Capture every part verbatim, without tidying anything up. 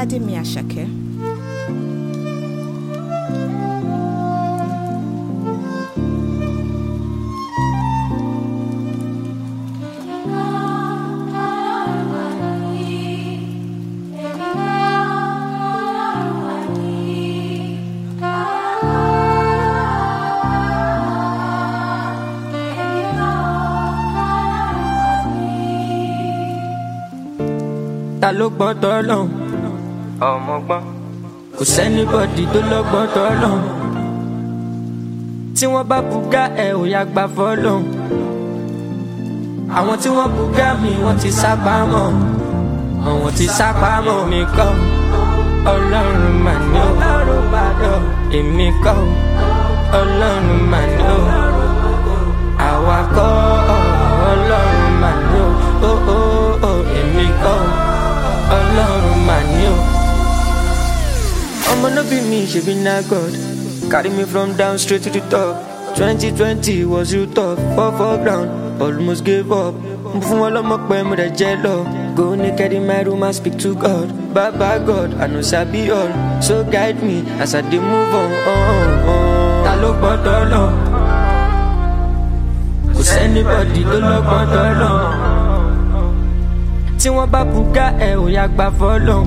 Ọládèmí Àṣàkẹ́. Ta ló gbọ́n tọ́lọ́hun ọmọ gbọ́n kò sẹ́nibọ́dì tó lọ́gbọ́n tọ́lọ́hun tí wọ́n bá bùgá ẹ̀ ò yá gbà fọ́lọ́hun àwọn tí wọ́n bùgá mi wọ́n ti sápamọ́ àwọn tí sápamọ́ mi kọ́ ọlọ́run mà ní o èmi kọ́ ọlọ́run mà ní o àwa kọ́ ọlọ́run mà ní o èmi kọ́ ọlọ́run mà ní o. Ọmọ no be me, she be na God. Carry me from down straight to the top. twenty twenty was you tough, fall for ground, almost gave up. Mo fún wọn lọ́mọ pé mo dẹ̀ jẹ́ lọ. Go naked in my room and speak to God. Baba God, I know sabi all, so guide me as I dey move on. Ta ló gbọ́dọ̀ lọ? Kò sẹ́nibọ́dì tó lọ́gbọ́n tọ́lọ́. Tí wọ́n bá bùgá ẹ̀ ò yá gbà fọ́lọ́hun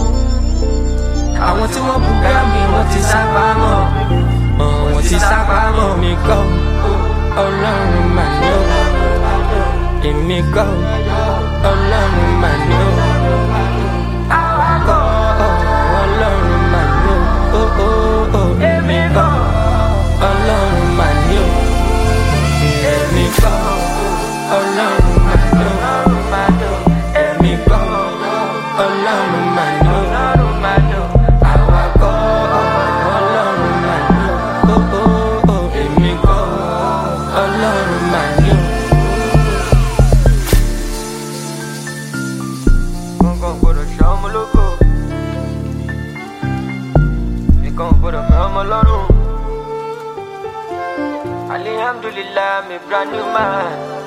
àwọn tí wọ́n bùgá mi wọ́n ti sápamọ́ wọ́n ti sápamọ́ mi kọ́ ọlọ́run mà ní o èmi kọ́ ọlọ́run mà ní o àwa kọ́ ọlọ́run mà ní o èmi kọ́ ọlọ́run mà ní o èmi kọ́ ọlọ́run mà ní o. Ọlọ́run mà ní o, àwa kọ́ ọlọ́run mà ní o, èmi kọ́ ọlọ́run mà ní o. Nǹkan gbọ́dọ̀ ṣe ọmọ lógo, nǹkan gbọ́dọ̀ fẹ́ ọmọ lọ́rùn. Alhamdulillah, I'm a brand new man.